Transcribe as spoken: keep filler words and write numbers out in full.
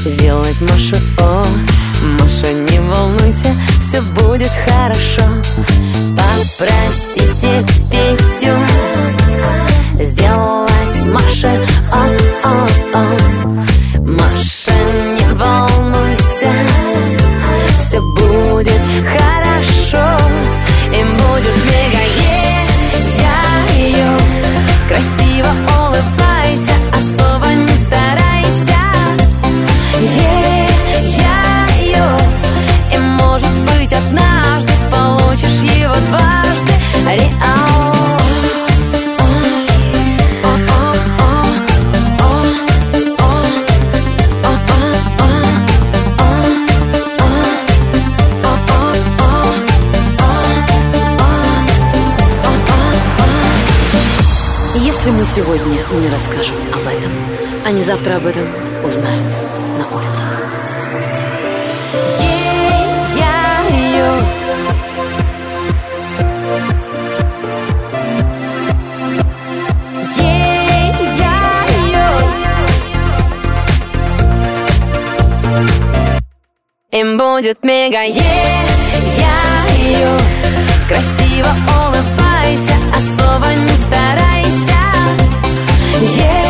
сделать Машу. О, Маша, не волнуйся, все будет хорошо. Попросите Петю сделать Маше. О, о, о. Маша, не волнуйся, все будет хорошо. Им будет мега. Я ее красиво улыбайся, особо не старайся. Е, я ее, и может быть однажды получишь его дважды. Реал. Если мы сегодня не расскажем об этом, они завтра об этом узнают на улицах. Ей, я ее. Ей, я ее. Им будет мега. Ей, я ее. Красиво улыбайся, особо не старайся. Yeah.